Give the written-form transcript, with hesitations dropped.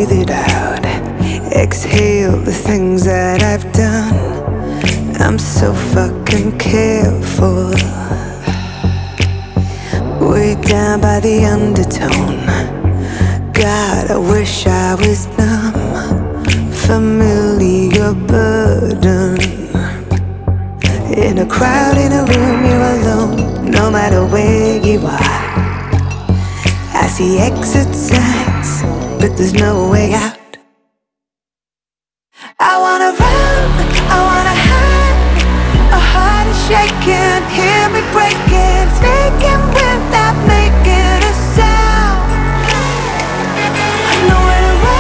breathe it out. Exhale the things that I've done. I'm so fucking careful. Way down by the undertone. God, I wish I was numb. Familiar burden. In a crowd, in a room, you're alone. No matter where you are, I see exit signs, but there's no way out.